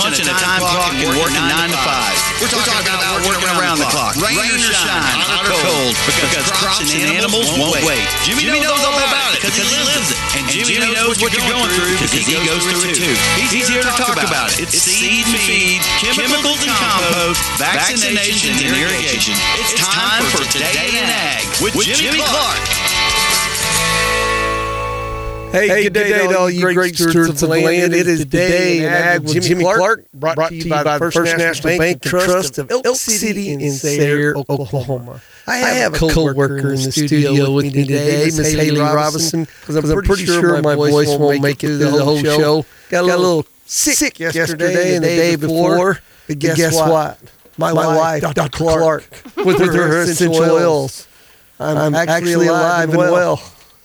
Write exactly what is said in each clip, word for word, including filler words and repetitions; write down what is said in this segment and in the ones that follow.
punching a time clock and working nine to five. We're talking, We're talking about, about working around the clock, rain or shine, hot or cold, because, because crops and animals won't wait. Jimmy, Jimmy knows all about it because he lives it. And Jimmy, Jimmy knows what you're going through because he goes through it too. He's here to talk about it. It's seed and feed, chemicals and compost, vaccinations and irrigation. It's time for Today in Ag with Jimmy Clark. Hey, hey, good day, day to all you great, great stewards of the land. land. It is Today in Ag with Jimmy Clark, brought, brought to you by the First National, National Bank and Trust of Elk City in Sayre, Oklahoma. I have a co-worker in the studio with me today, Miss Haley Robinson, because I'm, I'm pretty sure my voice won't make it through the whole show. Got a little sick yesterday and the day before, but guess what? My wife, Doctor Clark, with her essential oils. I'm actually alive and well.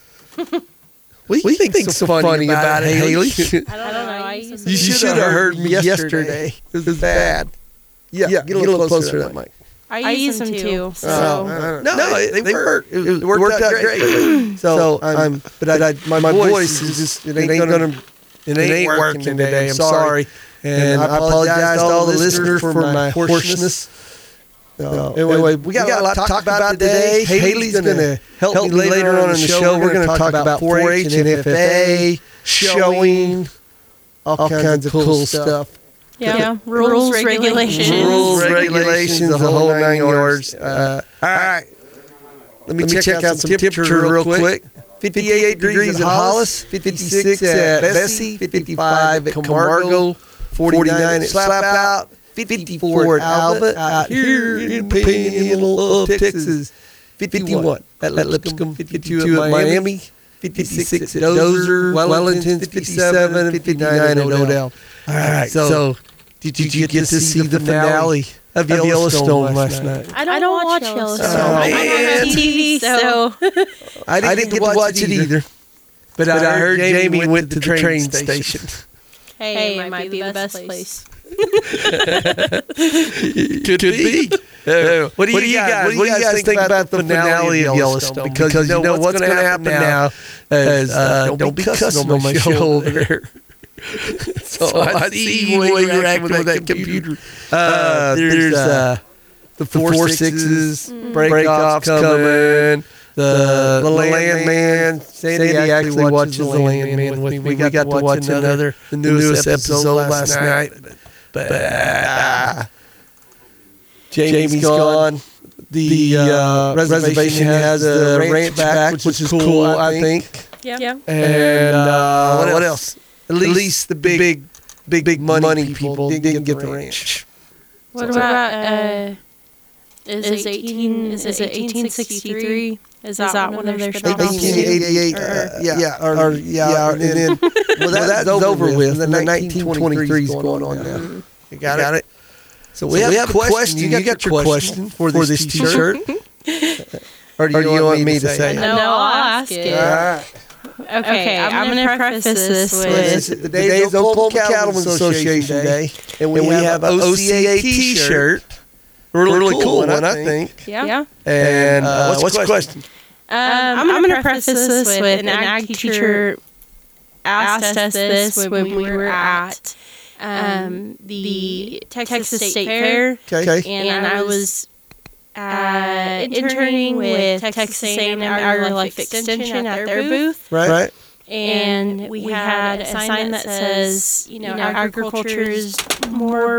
What do you think think's so funny, funny about, about it, Haley? I don't know. I use you should have heard me yesterday. It was bad. Yeah, yeah get a little, little closer to that mic. I, I use them too. So. Oh, no, no, they, they work. It, it worked, worked out, out great. great. so, so I'm, but I, I, my, my voice is just, it ain't, ain't gonna, gonna, it ain't working today. I'm sorry. And I apologize to all the listeners for my hoarseness. No. Anyway, anyway, we got, we got a lot to talk about today. Haley's going to help, help me later on in the show. show. We're going to talk about four H and F F A, showing, all, all kinds of cool stuff. Yeah, yeah. Rules, rules, regulations. Rules, regulations, the whole nine yards. Uh, all right. Let me, Let me check, check out some temperature real quick. fifty-eight degrees at Hollis, fifty-six at Bessie, fifty-five at Camargo, forty-nine at Slap Out. fifty-four at Albert, out here in the Panhandle of Texas. fifty-one at Lipscomb, fifty-two at Miami, fifty-six at Dozer, Wellington, fifty-seven, fifty-nine at Odell. All right, so did you, did you get to see the finale of Yellowstone last night? I don't, I don't watch Yellowstone. Yellowstone. Oh, I don't have T V, so I didn't, I didn't get to watch it either. But, but I heard Jamie went, went to the train, train station. station. Hey, hey, it might be the best place. Could, Could be. Uh, what do you, what do you guys, guys? What do you guys, guys think, think about the finale of Yellowstone? Because, because you know what's going to happen now. Is, uh, don't, don't be cussing on my shoulder. so, so I see the way you're acting with that computer. Uh, uh, there's uh, the four sixes, mm. breakoffs coming. The, the, the Landman. Sandy, Sandy actually watches the Landman with me. We got, we got to watch another, the newest episode last night. But uh, Jamie's gone. The uh, reservation has a ranch back, which is cool, I think. Yeah. yeah. And uh, what else? At least, At least the big, big, big, big money, money people didn't, didn't get the ranch. What so about uh, is, is eighteen? Is it eighteen sixty-three? Is that, is that one of their spin-offs? eighteen eighty-eight. Uh, yeah, yeah, or, or yeah, yeah, and then well, that's, that's over, over with. with and the nineteen twenty-three is going on now. Mm-hmm. You got, got it. So we, so have, we have a question. question. You, you got, got your question for this, for this T-shirt, or do you, or do you want, want me to say it? No, I'll ask it. All right. Okay, okay, I'm, I'm going to preface this with the Today's Oklahoma Cattlemen's Association Day, and we, and we have an O C A T-shirt. Really, really cool one, I think. Yeah. yeah. And uh, what's the question? Um, I'm, I'm going to preface this with, with an ag teacher asked us this when we were at um, the Texas State Fair. Okay. And I was uh, interning with Texas A and M AgriLife Extension at their booth. Right. Right. And we had a sign that says, you know, agriculture is more...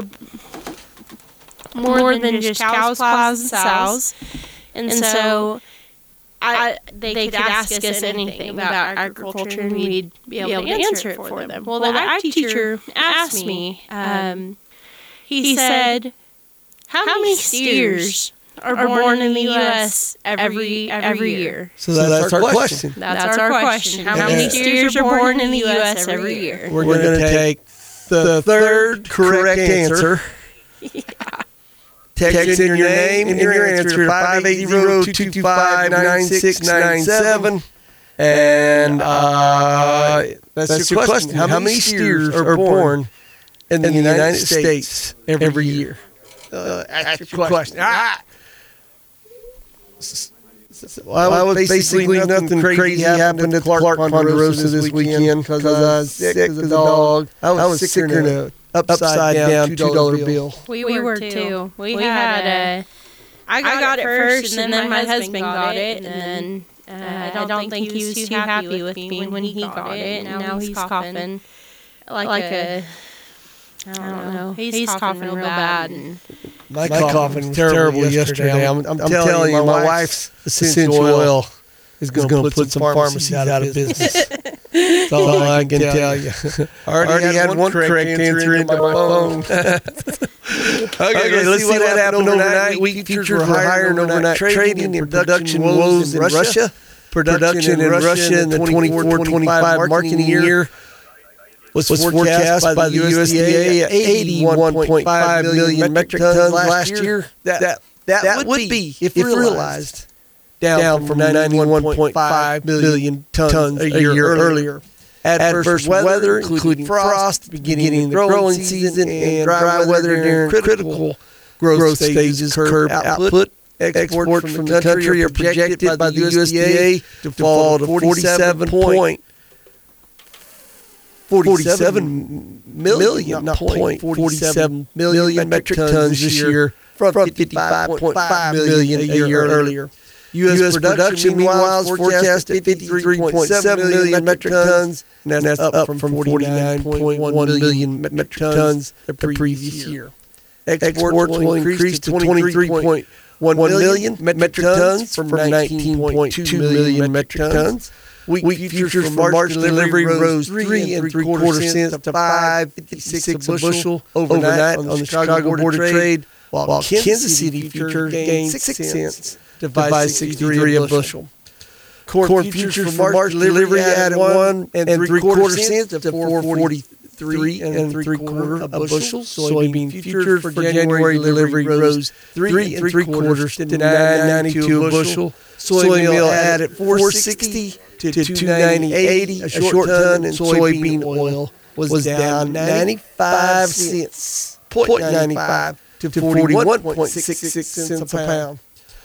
More, more than, than just cows, plows, and sows. And, and so I, they, they could ask us anything about agriculture, and we'd be able, be able to answer it for them. Well, the well, ag teacher asked me, um, he said, how many steers are born in the U S every every year? So that's, so that's our question. question. That's, that's our question. How many steers are born in the U S every year? We're going to take the third correct answer. Yeah. Text, Text in your name and your answer to five eight zero, two two five, nine six nine seven. And uh, that's, that's your question. question. How, How many steers are born in the, in the United, United States, States every, every year? Uh, ask your question. question. Ah! Well, I was basically, basically nothing crazy, crazy happened at Clark Ponderosa this weekend because I was sick as a dog. I was, I was sicker than a upside, upside down, down two dollar bill. bill. We, we were too. We, we had a. I got, I got it first, and then my husband got it, and then uh, I, don't I don't think he was too happy with me when he got it. And now he's coughing like, like a. a I don't know. He's, he's coughing, coughing real bad. And my, my coughing was terrible, terrible yesterday. yesterday. I'm, I'm, I'm telling, telling you, my wife's essential oil is going to put, put some pharmacies out of business. That's all, all I can tell you. I already, already had, had one correct, correct answer into my phone. okay, okay, let's see what, what happened overnight. Wheat futures were higher in overnight trading and production woes in Russia. Production in Russia in the twenty-four twenty-five marketing year was forecast by the U S D A at eighty-one point five million metric tons last year. That that would be, if realized, down from ninety-one point five million tons a year earlier. Adverse weather, including frost, beginning the growing season, and dry weather during critical growth stages, curb output. Exports from the country are projected by the U S D A to fall to forty-seven point forty-seven million, not point forty-seven million metric tons this year, from fifty-five point five million a year earlier. U S production, meanwhile, is forecast at fifty-three point seven million metric tons, and that's up from forty-nine point one million metric tons the previous year. Exports will increase to twenty-three point one million metric tons from nineteen point two million metric tons. Wheat futures for March delivery rose three and three quarter cents to five fifty-six a bushel overnight on the Chicago Board of Trade, while Kansas City futures gained six cents to five sixty-three a bushel. Corn futures for March delivery added one and three quarter cents to four forty-three and three quarter a bushel. Soybean futures for January delivery rose three and three quarters to nine ninety-two a bushel. Soy meal added four sixty to two ninety eighty a short ton, and soybean oil was down ninety-five cents, point ninety-five to forty-one point six six cents a pound.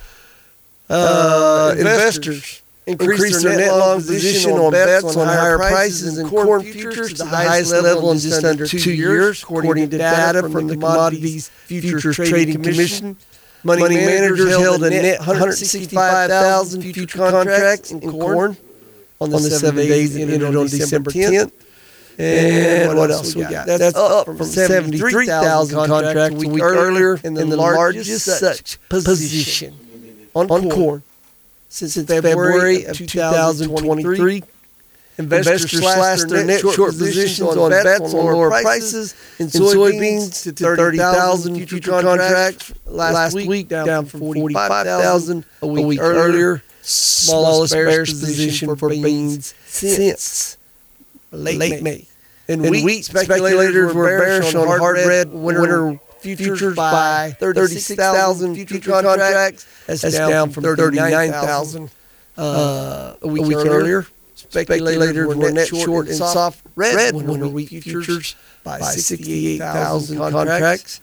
Uh, investors increased their net long position on bets on higher prices in corn futures to the highest level in just under two years, according to data from the Commodities Futures Trading Commission. Money, Money managers held a net one hundred sixty-five thousand future contracts in corn on the, on the seven days that ended on December tenth. And what else we got? That's up from seventy-three thousand contracts a week earlier, and the largest such position on corn since February of two thousand twenty-three. Investors slashed their net short positions on bets on lower prices in soybeans to thirty thousand future contracts last week, down from forty-five thousand a week earlier. Smallest bearish position for beans since late May. In wheat, speculators were bearish on hard red winter futures by thirty-six thousand future contracts. That's down from thirty-nine thousand uh, a week earlier. Speculators were net short in soft red winter wheat futures by sixty-eight thousand contracts.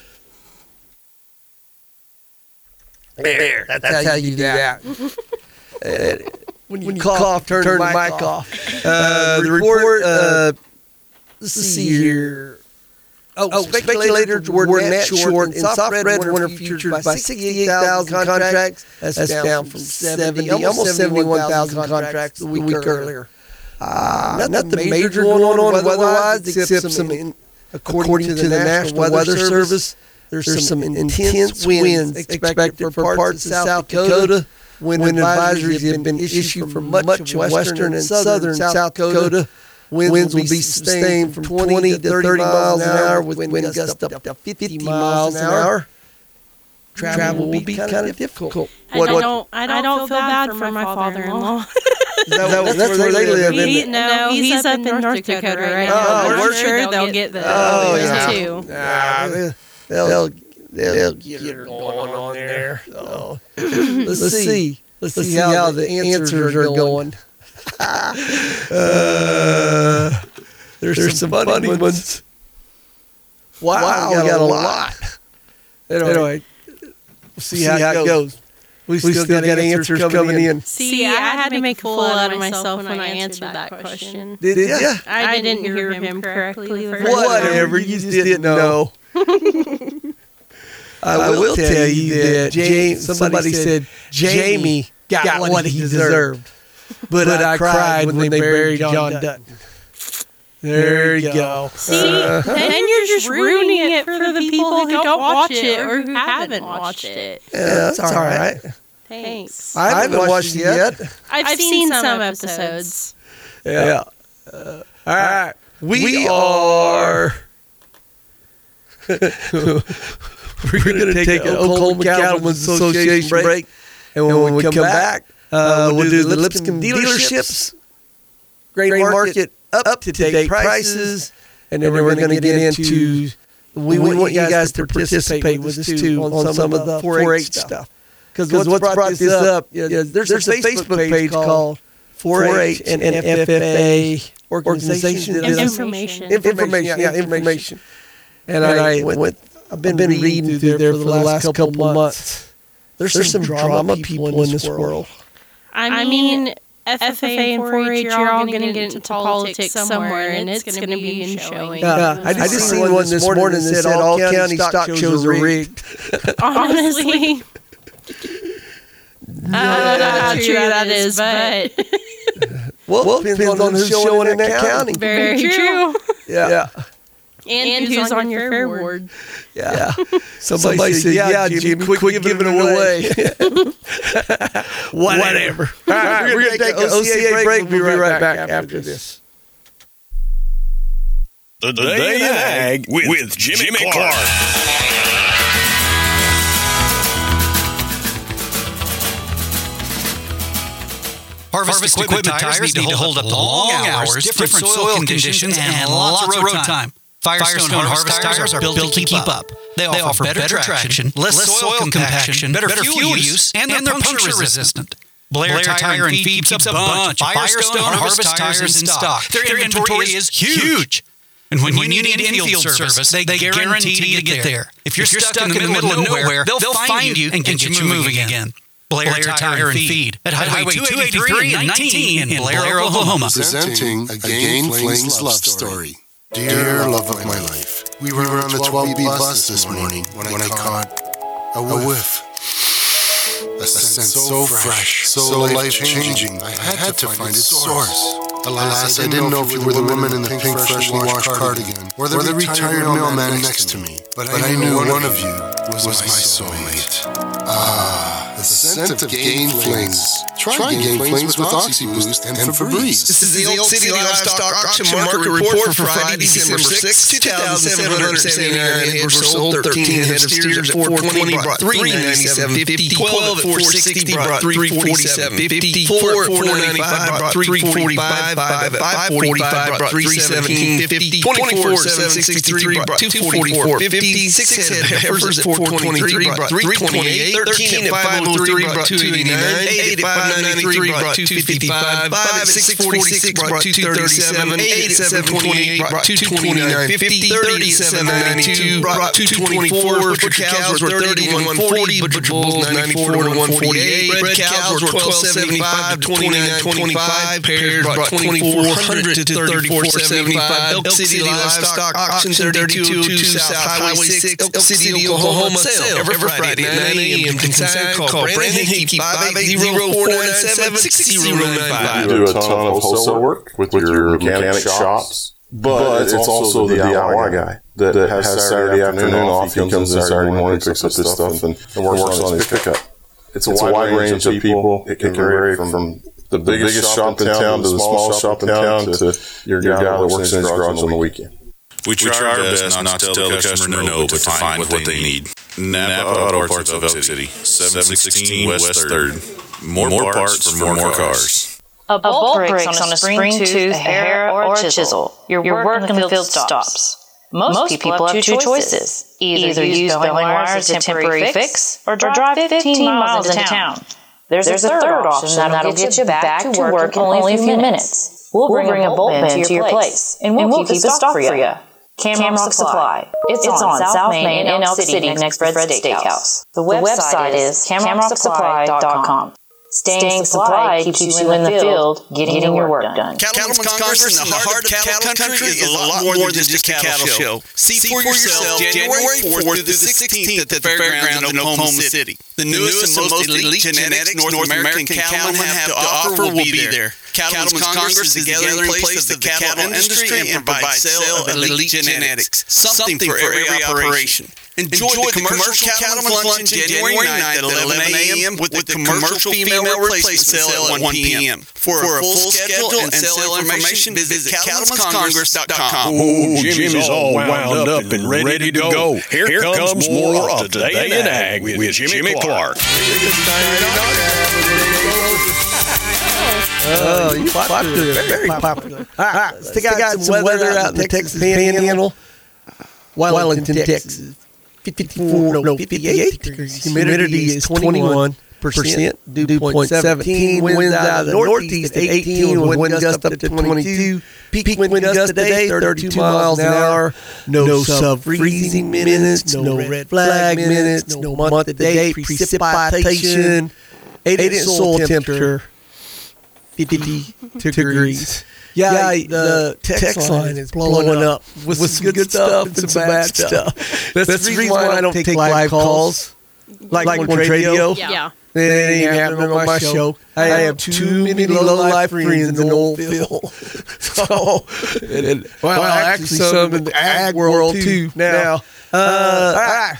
There, that's, that's how you do that. uh, when you, when you cough, cough, turn, turn the mic off. off. Uh, uh, the report, uh, let's see here. Oh, oh speculators were net short in soft red winter futures by sixty-eight thousand contracts. That's, That's down, down from seventy, almost seventy-one thousand contracts a week, week earlier. Uh, nothing, nothing major going on weather-wise, except some, in, according, according to the, to the National Weather, Weather Service, there's, there's some intense winds expected for parts of South Dakota. Wind, wind advisories have been issued for much of western and southern South Dakota. Winds, winds will be sustained from twenty to thirty miles an hour, with wind gusts up to fifty miles an hour. Travel, Travel will be kind of difficult. What, I don't, I don't, I don't feel bad for my father-in-law. Is that, that's, that's where they live. He, in no, he's, he's up, up in North Dakota, Dakota right now. Oh, we're sure they'll get the oh, yeah. too. Nah, they'll, they'll, they'll get her going on there. So, let's, let's see. Let's see how, how the answers are going. uh, there's, there's some, some funny ones. ones. Wow, wow, we got, got a lot. lot. Anyway, anyway we'll see, see how, how it goes. We still, we still got, got answers coming, coming in. in. See, I had to make a fool out of myself when I answered that question. Did you? Yeah. I, I didn't hear him correctly. Whatever, you just didn't know. I, I will tell you that James, somebody said Jamie got, got what he deserved. But, but I cried when, when they buried John Dutton. Dutton. There you go. See, uh, then you're just ruining it for the people who don't watch it or who haven't watched it. Yeah, that's all right. Thanks. I haven't watched it yet. I've, I've seen some episodes. Yeah. Uh, all right. We, we are... We're going to take an Oklahoma Cattlemen's Association break. break. And when, and when we come, come back, uh, we'll, we'll do the Lipscomb dealerships, grain market, market up-to-date prices, and then we're going to get into, we, we want you guys to participate with us too on some of the four H stuff. Because what's, what's brought this up, yeah, there's, there's a Facebook page called four H and F F A organizations. Information. Information, yeah, information. And I went, I've been reading through there for the last couple of months. There's some drama people in this world. I mean... F F A and four H, you're all going to get into politics somewhere, and it's going to be in showing. Yeah, I just, I just seen one this morning that said all county stock shows are rigged. Honestly. I don't know how true that is, but... Well, well, it depends on who's showing in that county. Very true. Yeah. And, and who's, who's on, on your fair ward. ward. Yeah. Somebody, Somebody said, yeah, yeah Jimmy, Jimmy, quit, quit giving, giving it away. Whatever. Whatever. All right, we're, we're going to take an O C A break. break. We'll be right, right back, back after this. The Day, Day in Ag with, with Jimmy, Jimmy Clark. Clark. Harvest, Harvest equipment, equipment tires, tires need to hold up the long hours, different, different soil conditions, and, and lots of road time. Firestone, Firestone Harvest tires are built, built to keep up. They offer, they offer better, better traction, less soil compaction, better fuel use, and they're, and they're puncture resistant. Blair, Blair Tire and Feed keeps a bunch of Firestone Harvest tires in stock. Their inventory is huge. And when, when you need infield service, they, they guarantee to get there. If you're, if you're stuck, stuck in the middle of nowhere, they'll find you and get you moving again. Blair, Blair Tire and Feed at Highway two eighty-three and nineteen in Blair, Oklahoma. Presenting a Gain Flings love story. Dear love of my life, we were on the twelve B bus this morning when I caught a whiff. A scent so fresh, so life-changing, I had to find its source. Alas, I didn't know if you were the woman in the pink freshly washed cardigan or the retired mailman next to me, but I knew one of you was my soulmate. Ah, the scent of Gain Flings. Try Gain Flings with OxyBoost and Febreze. This is the Old City Livestock Auction Market Report for Friday, December sixth, two thousand seven hundred seventy-nine heads were sold, thirteen head of steers at four twenty brought three ninety-seven fifty, twelve at four sixty brought three forty-seven fifty, four at four ninety-five brought three forty-five, five at five forty-five brought three seventeen fifty, twenty-four at seven sixty-three brought two forty-four fifty, six head heifers at four twenty-three brought three twenty-eight, thirteen at five oh three brought two eighty-nine, eight at five ninety-three brought two fifty-five, five at six forty-six brought two thirty-seven, eight at seven twenty-eight brought two twenty-nine fifty, thirty at seven ninety-two brought two twenty-four, butcher cows were thirty-one forty, butcher bulls ninety-four to one forty-eight, red cows were twelve seventy-five to twenty-nine twenty-five, pairs brought twenty-four hundred to thirty-four seventy-five, Elk City Livestock Auction thirty-two oh two South Highway six, Elk City, Oklahoma, sale every Friday at nine a.m. Consign, call Brandon Hickey, five eight zero, four nine seven, six zero nine five. You do a ton of wholesale work with, with your mechanic shops, but it's also the D I Y guy that, that has Saturday afternoon off. He comes in Saturday morning, picks up this stuff, and, and works on his pickup. It's a wide range of people. It can vary from the biggest shop in town to the smallest shop in town to your guy that works in his garage on the weekend. We try, we try our best not to tell the customer no, but to find what they need. Napa Auto Parts of Elk City, seven sixteen West third. More, more parts for more, more cars. A bolt, a bolt breaks on a spring tooth, a hair, or a chisel. Your work, work in the field stops. Most, Most people, people have two choices. Either, Either use baling wires as a temporary fix, or drive fifteen miles into town. There's, There's a third option that'll get you back to work in only a few minutes. We'll bring a bolt bin to your place, and we'll keep the stock for you. Camrock Supply. It's, it's on South Main in Elk City next to Fred's Steakhouse. The website is camrock supply dot com. Staying supplied keeps you in the field, getting your work done. Cattlemen's Congress in the heart of cattle country is a lot more than just a cattle show. See for yourself January fourth through the sixteenth at the fairgrounds in Oklahoma City. The newest and most elite genetics North American cattlemen have to offer will be there. Cattlemen's Congress is the gathering place of the cattle industry and provides sale of elite genetics, something for every operation. Enjoy, Enjoy the commercial cattlemen's luncheon January ninth at eleven a.m. with the commercial female replacement sale at one p.m. For a full schedule and sale information, visit cattlemen's congress dot com. Oh, Jimmy's all wound up and ready to go. Here, Here comes more of Today in Ag with Jimmy Clark. Oh, you popular, very popular. All right, let's take out some weather out in the Texas Panhandle. Wellington, Texas. fifty-four, no, fifty-eight degrees. Humidity is twenty-one percent. Dew point one seven. Winds out of the northeast at eighteen. Wind gust up to twenty-two. Peak wind gust today, thirty-two miles an hour. No sub-freezing minutes. No red flag minutes. No month-to-date precipitation. eight-inch soil temperature. fifty degrees. Yeah, yeah, the text line is blowing up with, with some good stuff and some bad stuff. That's, That's the reason why I don't take live calls, like, like on radio. Yeah. It ain't happening on my show. I have too many low-life friends in the old field. So, and, and, well, well, actually some in the ag world, too. Now, uh, uh, all right.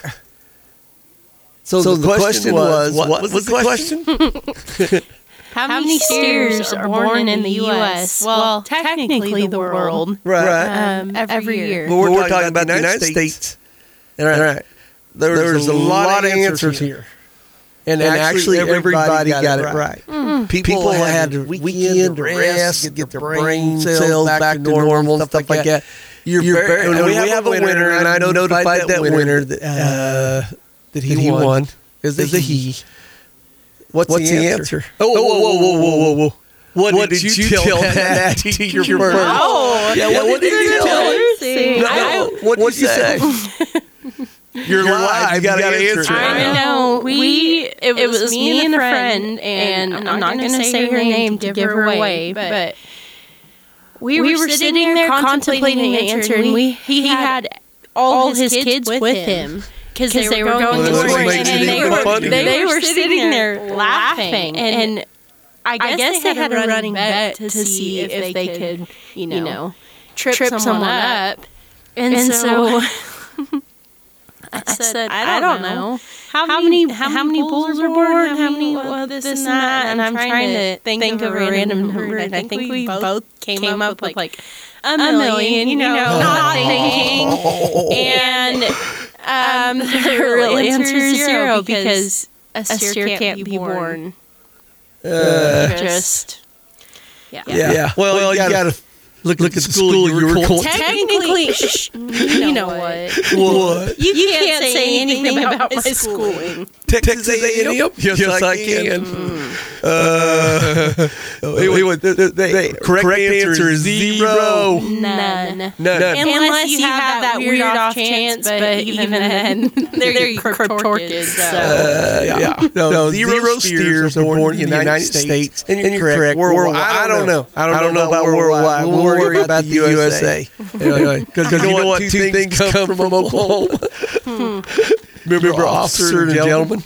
So, so the, the question was, what was, was the question? question? How many, How many steers are born in the U S? Well, technically the world. Right. Um, every year. But we're, we're talking about the United States. States. All right. right. There's, There's a, a lot of answers here. here. And, and actually, everybody, everybody got, got it right. right. Mm. People, People had a weekend to rest, get, get their brain cells back, back to normal and stuff like that. that. You're You're very, and we, we have a winner, and I notified that winner that, uh, that he, he won. Is a he. What's, What's the, the answer? answer? Oh, whoa, whoa, whoa, whoa, whoa, whoa. What, what did, did you tell, tell that teacher first? Oh, yeah, what, what did, did you tell her? No, I, what did you say? You're, You're live. You got to answer it. I know. We, it, it was me and a friend, and I'm not, not going to say her name to give her away, but we were, we were sitting there contemplating the answer, and we he had all his kids with him. Because they, they were going, going to work, and, and they, were, they, they were sitting there laughing, and, and I guess, I guess they had a running bet to see if they, they could, you know, you know trip, trip someone, someone up. up. And, and so, so I said, I don't know. How, how many how, how many bulls were born? How many well, this and that? And I'm trying to think, think of a random number. I think we both came, came up with like a million, million you know, not thinking. And um, the real answer is zero because a steer can't, can't be born. Uh, Just yeah. Yeah. yeah. Well, well, you gotta, gotta look look at the school, school you were going. Technically, sh- you know what? What? You, you can't, can't say anything about, about my schooling. Texas A and M? Yes, yes, I can. Mm. Uh, anyway, the, the, the, the correct, correct answer is zero. None. None. None. Unless you have that weird off chance, but even then, they're contorted. So. Uh, yeah. yeah. No, no, zero steers are born in the United States, and you're correct. Worldwide. I don't know. I don't know about worldwide. We'll worry about the U S A. Because you know what? Two things come from Oklahoma. Remember Officer and Gentleman?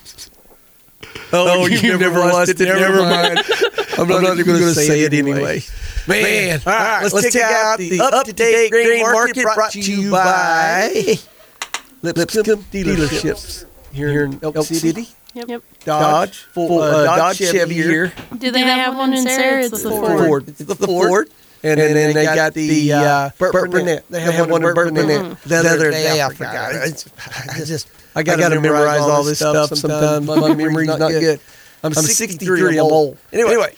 Oh, you've, you've never watched it. Never mind. I'm not, not even going to say it anyway. Man. Man. All right, let's, let's check out the up-to-date grain market brought to you by Lipscomb Dealerships here in Elk City. Yep. yep. Dodge. Full, uh, Dodge Chevy here. Do they have one in Sarah? It's the Ford. It's the Ford. And, and then they got the uh, Burt Burnett. They have one in Burt Burnett. The other day, I forgot. I just... I got to memorize all this stuff sometimes. My memory's not good. I'm sixty-three. I'm old. Anyway, anyway.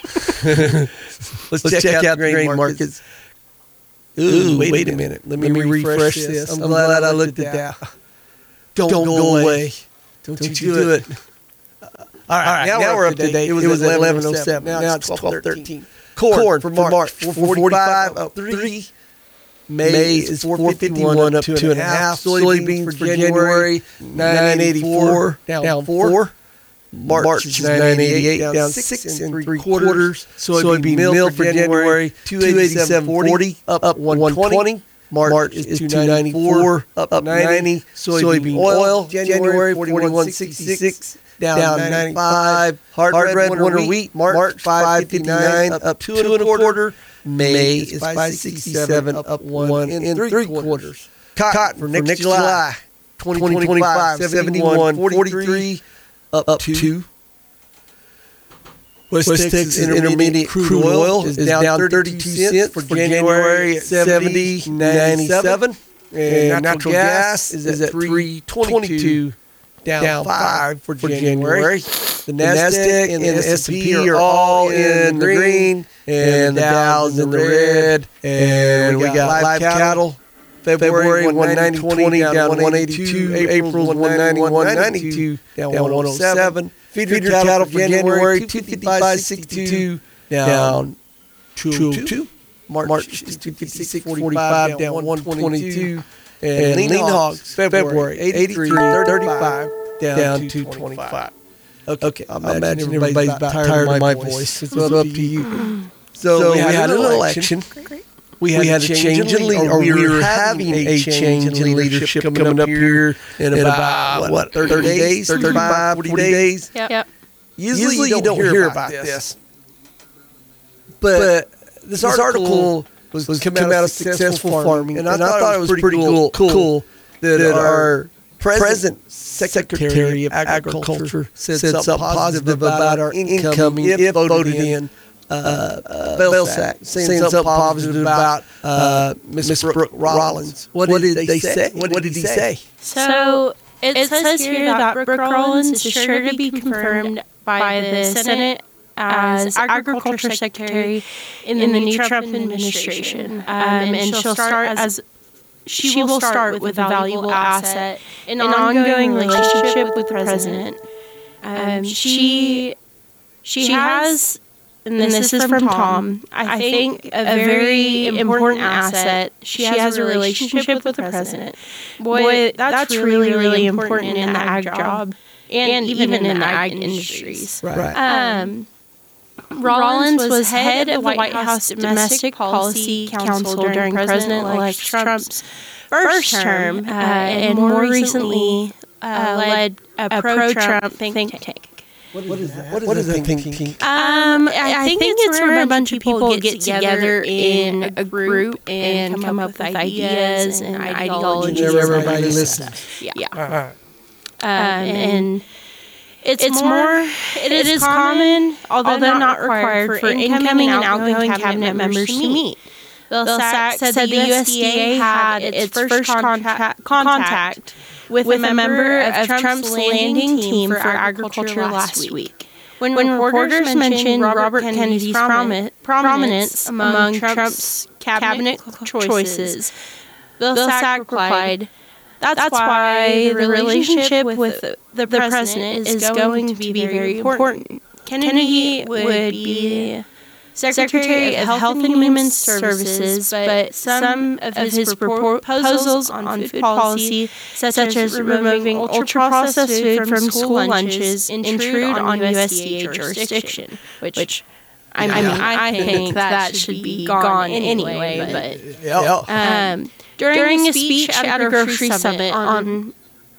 let's, let's check, check out the grain markets. Ooh, wait, wait a minute. Let me, Let me refresh this. this. I'm, I'm glad, glad I looked at that. that. Don't, Don't go away. Don't, Don't you do it. it. Uh, all right, all right. Now, now we're up to date. It was, it was at eleven oh seven. Now, now it's twelve thirteen. Corn, Corn for March, four forty-five, up three. May is four fifty-one up two and a half. Soybeans for January, nine eighty-four, down four. March is nine eighty-eight, down six and three quarters. Soybean meal for January, two eighty-seven forty, up one twenty. March is two ninety-four, up ninety. Soybean oil, January, forty-one sixty-six, down ninety-five. Hard red winter wheat, March five fifty-nine, up two and a quarter. May is five sixty-seven, up one and three quarters. Cotton for next July, twenty twenty-five, seventy-one forty-three, up two. West, West Texas Intermediate crude oil is down thirty-two cents for January at seventy ninety-seven. And natural gas is at three twenty-two, down five for January. The NASDAQ and the S and P are all in the green, and the Dow's in the red. And we got live cattle. February one ninety twenty, down one eighty-two. April's one ninety-one ninety-two, down one oh seven. Feeder cattle for January two fifty-five sixty-two, down two oh two. March is two fifty-six forty-five, down one twenty-two. And lean hogs February eighty-three thirty-five, down two twenty-five. Okay, I imagine everybody's about tired of my voice. It's up to you. So we had an election. We had, we had a change in leadership, or we were having a change in leadership coming up here in about, what, thirty days, thirty-five, forty days? Yep. yep. Usually, Usually you don't hear, hear about this. this. But, but this article was, was coming out of Successful Farming, and I, and I thought it was pretty cool, cool that, that our present Secretary of Agriculture said something positive about our income if voted in. Uh, uh, Belsack, saying, saying something positive about uh, Miss Brooke Rollins. What, what did they say? What did he say? So it, it says here that Brooke Rollins is sure to be confirmed by the Senate as Agriculture Secretary in the new Trump administration, um, and she'll start as she will start with a valuable asset in an ongoing relationship with the president. Um, she she has. And this, and this is from, from Tom, I think a very important asset. She has a relationship with the president. Boy, that's really, really important in the ag job and even in the ag industries. Right. Um, Rollins was head of the White House Domestic Policy Council during President-elect Trump's first term, uh, and more recently uh, led a pro-Trump think tank. What, what is that? What is, what is that think tank? Um, I, I think, think it's where a bunch of people get together in a group and come up with ideas and ideologies. And everybody listens. Yeah. yeah. All right. Um, and it's, it's more, it is common, although not required, for incoming and outgoing cabinet members to meet. Vilsack said the U S D A had its first contact, contact with, with a member of Trump's landing team for agriculture last week. When, when reporters mentioned Robert Kennedy's promi- prominence among Trump's cabinet choices, Vilsack replied, that's, that's why the relationship with the president is going to be very important. Kennedy would be Secretary of Health and Human Services, but some of his proposals on food policy, such as removing ultra-processed food from school lunches, intrude on U S D A jurisdiction, which, I mean, I think that should be gone anyway. But um, during a speech at a grocery summit on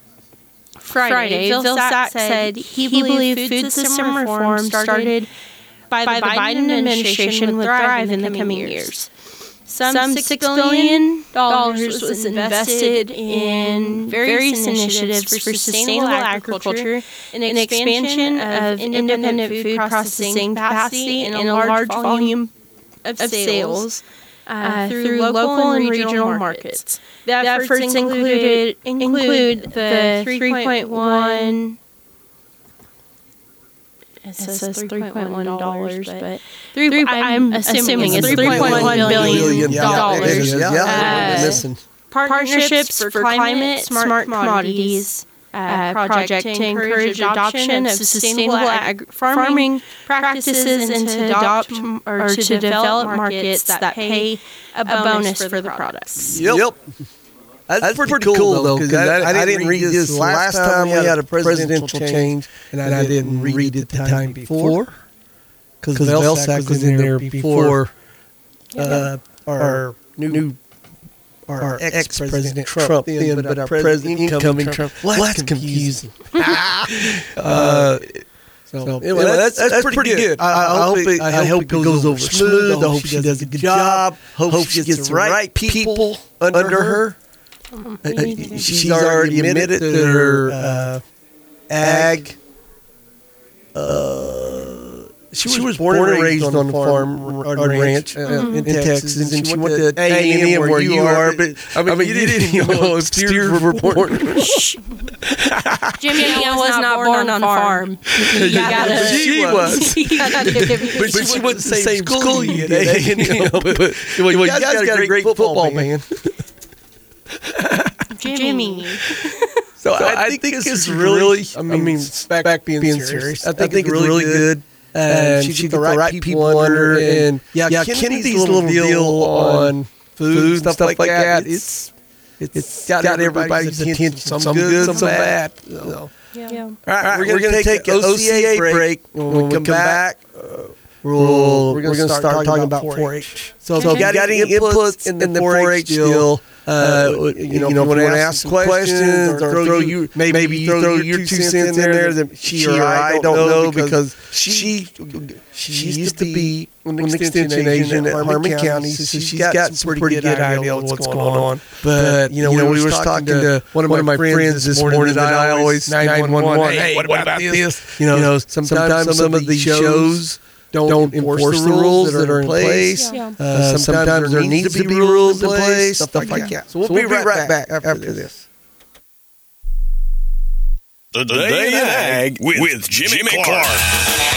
Friday, Vilsack said he believed food system reform started by the Biden administration would thrive in the coming years. Some six billion dollars was invested in various initiatives for sustainable agriculture, an expansion of independent food processing capacity, and a large volume of sales uh, through local and regional markets. The efforts included include the three point one. It says, says three point one dollars, but three, three, I'm, I'm assuming it's three point one billion dollars. Yeah, yeah, yeah. Uh, partnerships for climate smart commodities, uh, project to encourage adoption of sustainable ag- farming practices and to adopt or to develop markets that pay a bonus for the products. Yep. yep. That's, That's pretty, pretty cool, though, because I, I, I didn't read this the last time we had a presidential change, and I didn't read it the time before, because Velsac was in there before uh, our new, our, our ex-president Trump, then, but, but our president incoming Trump. Trump. Well, that's confusing. uh, So, so anyway, that's, that's, that's pretty, pretty good. good. I, I, I, hope it, I hope it goes over smooth. I hope she does a good job. Hope, hope she gets the right people under, under her. Um, uh, she's, she's already admitted to her uh, ag. Uh, she, was she was born and raised on the farm, on the ranch uh, mm-hmm. in, in Texas, Texas, and she went to A and M where you are. But I mean, I mean you didn't even know if steers were born. Jimmy I was, was not born, born on a farm. farm. You gotta, she was. But she, she went to the same school you did. A and M. But, but well, you guys got, got a great football man. Jimmy. So, so I, I think, think it's really, I mean, I mean back, back being, being serious. serious. I think, I think it's really, really good. And she, she got the right, right people under her. And yeah, yeah Kennedy's, Kennedy's little deal on food and stuff, stuff like that, it's it's, it's got, got everybody's attention. Some, some good, some, some bad. bad. So. Yeah. yeah. All right, All right we're, we're going to take an O C A break. break. When, when we come, come back, uh, we'll, we're going to start, start talking about four H. So if you got any inputs in the four H deal, Uh, you, you know, if you want to ask some questions or throw you, maybe, maybe you throw your two cents in there that she or I don't know because she she used to be an extension agent at Harmon County, so she's got some pretty good idea of what's going on. But, you know, we were talking to one of my friends this morning that I always nine one one, hey, what about this? You know, sometimes some of these shows Don't, don't enforce, enforce the rules that are in place. Yeah. Uh, sometimes, sometimes there needs to be rules in place, stuff like, like that. that. So we'll, so we'll be, right, right back, back after, after this. The Day, Day in Ag with, with Jimmy, Jimmy Clark. Clark.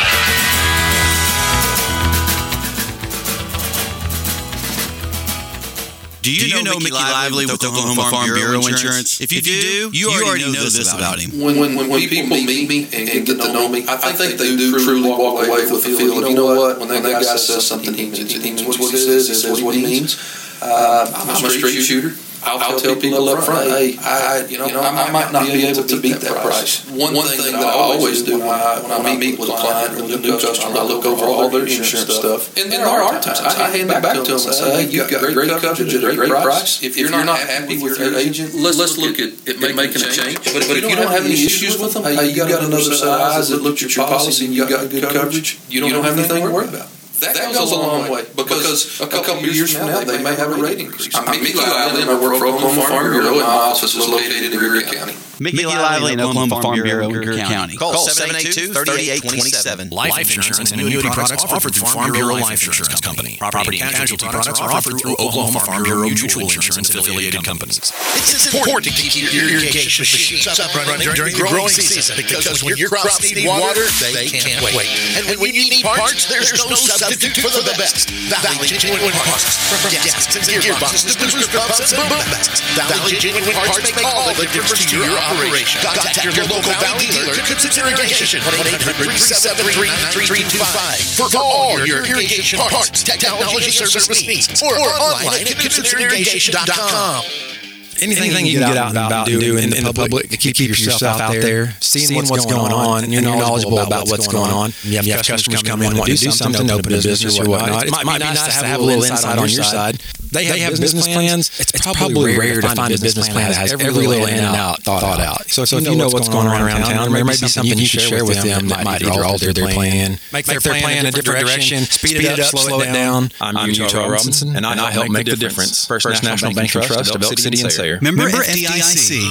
Do you, do you know, know Mickey Lively with Oklahoma Farm Bureau Insurance? If you, if you do, you, you already know this about him. When, when, when, when people meet me and get to know me, I think they do truly walk away with the feeling, you know what, when that guy says something, he means it. He means what he says, he says what he means. Uh, I'm a straight shooter. I'll, I'll tell people up front, hey, I, you know, you know I, I might not be able to beat that price. One, One thing that I always do when I, when I meet with a client or a new customer, I look over all their insurance stuff. And there are times I hand it back to them and say, hey, you've got great coverage at a great price. If you're not happy with your agent, let's look at making a change. But if you don't have any issues with them, hey, you got another set of eyes that looked at your policy and you got good coverage, you don't have anything to worry about. That, that goes, goes a long way, way because, because a couple, couple years from now, they may have a rate increase. I'm Mickey Lively, and I work for Oklahoma Farm Bureau, and my office is located in Greer County. Mickey Lively and Oklahoma Farm Bureau in Greer County. Call seven eight two, three eight two seven. Life insurance and annuity products offered through Farm Bureau Life Insurance Company. Property and casualty products are offered through Oklahoma Farm Bureau Mutual Insurance and affiliated companies. It's important to keep your irrigation machines up and running during the growing season because when your crops need water, they can't wait. And when you need parts, there's no substitute for the best. Valley Genuine Parts. From gaskets and gearboxes to booster pumps and boom pumps. Valley Genuine Parts make all the difference to your operation. Contact your local Valley dealer, Kipson's Irrigation, one eight hundred, three seven three, nine three two five. For all your irrigation parts, technology, and service needs. Or online at kipsons irrigation dot com. Anything, Anything you can get out and about and do in, in the public to keep, keep yourself out there, seeing, seeing what's, what's going on, and you're knowledgeable about what's going on. You have, you have customers come in wanting to do something, open a business or whatnot. It might be nice to have a little insight on your side. They have, they have business plans. plans. It's, it's probably rare to find a business plan that has every little in and out thought out. So, so if you know what's going on around town, there may be something you should share with them that might either alter their plan, make their plan in a different direction, speed it up, slow it down. I'm Utah Robinson, and I help make the difference. First National Bank and Trust of Elk City and Sayre. Member F D I C.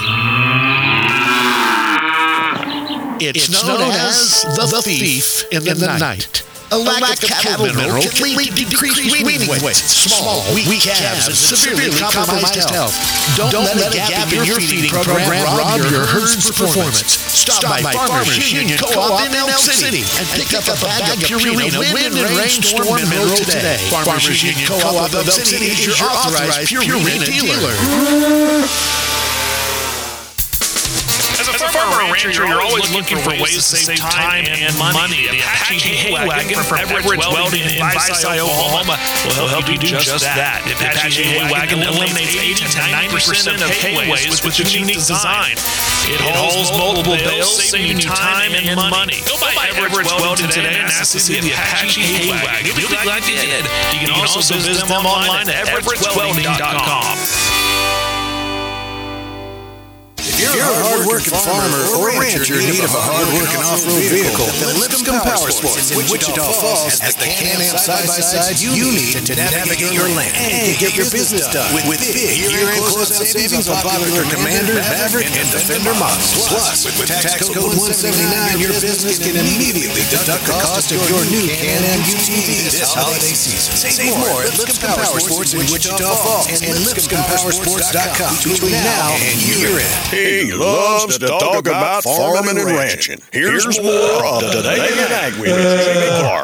It's known as the thief in the night. A lack, a lack of cattle mineral can lead to decreased weaning weights, small, weak calves, and severely compromised health. Don't, Don't let a gap in your feeding program rob your herd's performance. Stop by Farmers Union Co-op in Elk City and pick up a bag of Purina Wind and Rainstorm Mineral today. Farmers Union Co-op of Elk City is your authorized Purina dealer. rancher, you're always looking for ways to save time and money. The Apache Hay Wagon from Everett's Welding in Visay, Oklahoma will help you do just that. The Apache Hay Wagon eliminates eighty to ninety percent of hayways with its unique design. It hauls multiple bales, saving you time and money. Go by Everett's Welding today and ask to see the Apache Hay Wagon. You'll be glad you did. You can also visit them online at everetts welding dot com. If you're a hard-working farmer or rancher in need of a hard-working off-road vehicle, then Lipscomb Power Sports in Wichita Falls has the Can-Am side-by-sides you need to navigate your land and get your business done with big year-end close-out savings on popular Commander, Maverick, and Defender models. Plus, with tax code one seventy-nine, your business can immediately deduct the cost of your new Can-Am U T V this holiday season. Save more at Lipscomb Power Sports in Wichita Falls and lipscomb power sports dot com between now and year-end. He loves to talk about farming and ranching. Here's more of Today in Ag with Jimmy Clark.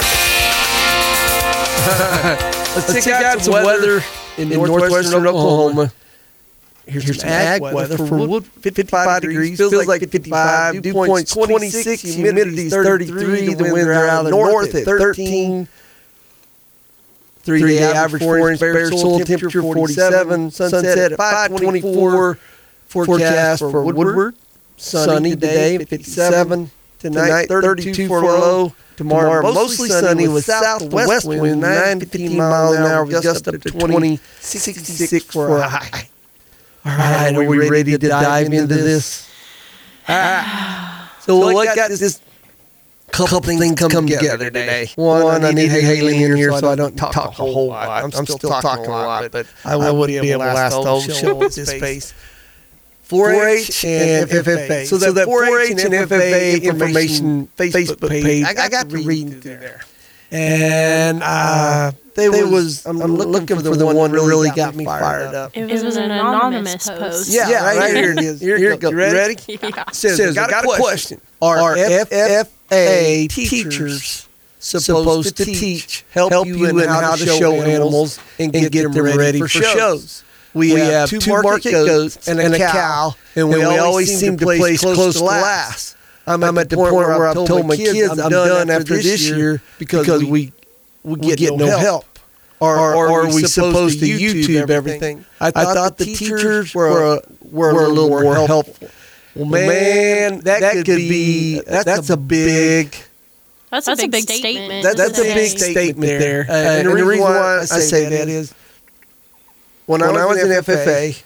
Let's check out some weather in northwestern Oklahoma. Here's some ag weather for Wood. fifty-five degrees, feels like fifty-five. Dew point's twenty-six, humidity's thirty-three. The winds are out of the north at thirteen. Three-day average four-inch bare soil temperature forty-seven. Sunset at five twenty-four. Forecast for Woodward, sunny today, fifty-seven. Tonight, thirty-two for low. Tomorrow, mostly sunny with southwest wind, nine to fifteen miles an hour, gust up to twenty, sixty-six for a high. All right, are we ready to dive into this? Ah. So what got this couple things come together today? One, I need Haley in here so I don't talk a whole lot. I'm still talking a lot, but I wouldn't be able to last the whole show with this space. four H and F F A. So that four H and F F A information Facebook page, I got to read through there. And uh, they was, I'm, I'm looking for the one that really got me fired up. It was, it was an anonymous post. Yeah, yeah, right here it is. Here you go. You ready? Yeah. Says, Says got, got a question. Are F F A teachers supposed to teach, help you in how to show animals and get them ready for shows? We, we have two market goats and a, and a cow, and we, and we always seem to place close to last. I'm, I'm at the point where I've told my kids I'm done after this year because we we get, we get no help. Or, or, or are we supposed to YouTube everything? I thought, I thought the teachers were a, were a little more helpful. Well, man, that, that could be, that's, that's a big... That's, that's a big statement. That, that's a big statement there. Uh, and, and the reason why I say that is, When, when I was in F F A,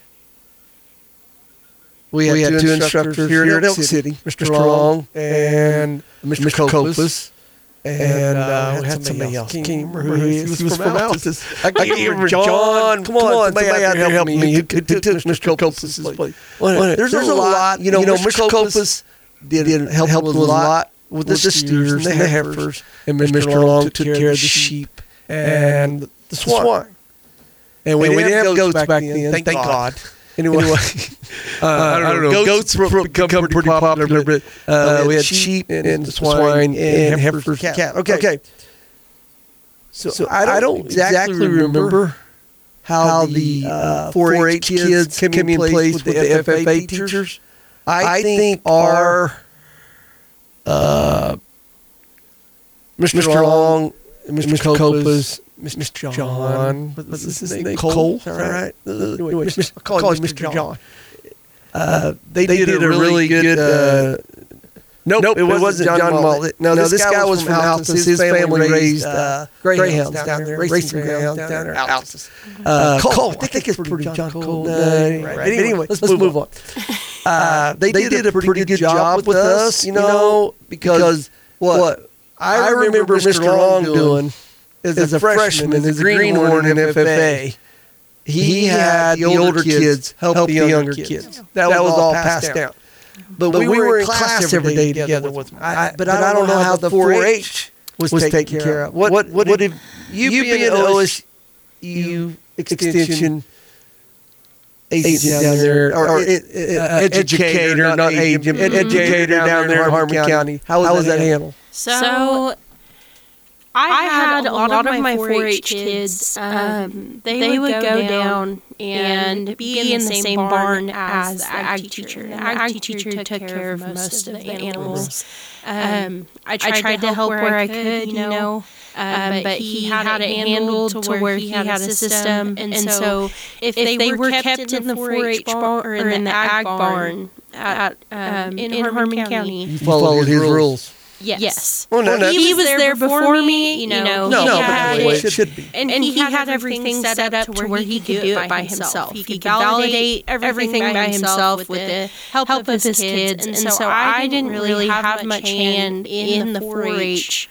we had, we had two, two instructors here in Elk City, Mister Strong and Mister Copas, and uh, we had somebody else. Can't remember who he is. He was from Altus. I can't remember John. Come on, somebody out there help me. Who took Mister Copas' place? There's a lot. You know, Mister Copas did help a lot with the steers and the heifers, and Mister Strong took care of the sheep and the swine. And we, and we didn't have goats, goats back then, then thank, thank God. God. Anyway, anyway uh, I don't know, goats, goats have become, become pretty popular, popular but uh, uh, we had sheep and, and swine and, and heifers and cattle. Okay. okay. So, so I, don't I don't exactly remember how the uh, four H kids came in place with the F F A teachers. I think our uh, Mister Strong, Mister Copas, Mister John, what's his name? Cole, Cole is that right? Anyway, anyway, Mister I'll call him Mister John. John. Uh, they, they did, did a really good. Uh, nope, nope, it wasn't, wasn't John Mullet. No, no, this, this guy was from Altus. His family raised uh, greyhounds down there, racing greyhounds down there. Altus. Uh, Cole, I think it's pretty John Cole. No, right. Anyway, let's move on. Uh, they did a pretty good job with us, you know, because what I remember Mister Long doing. As, as a freshman, as a greenhorn in F F A, he, he had the older kids help, help the younger kids. kids. That, that was, was all passed down. But, but we, we were in class every day together with them. I, but I don't know how the four H was taken care of. What, what, what if you, you being an O S U extension agent down there, or, or it, it, uh, educator, not agent, educator down there in Harmon County, how was that handled? So... I had a lot of my four H kids, um, they, they would go down and be in the same barn as the ag teacher. The ag teacher took care of most of the animals. Um, I tried to help where I could, you know, um, but he had it handled to where he had a system. And so if they were kept in the four H barn or in the ag barn at, um, in Harmon County, you followed his rules. Yes. yes. Well, no, he, he was there before me, you know. No, no, he but had that's the way it, it should be. And, and he, he had everything set up to where he could do it by himself. He could validate everything by himself with the help of his kids. And so I didn't really have much hand in the four H